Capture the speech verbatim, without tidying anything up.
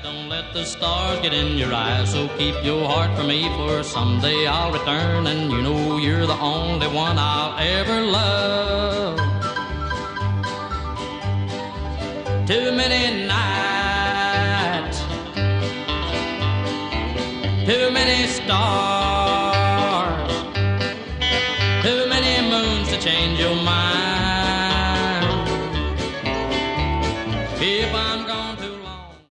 Don't let the stars get in your eyes, so keep your heart for me, for someday I'll return, and you know you're the only one I'll ever love. Too many nights, too many stars, too many moons to change your mind.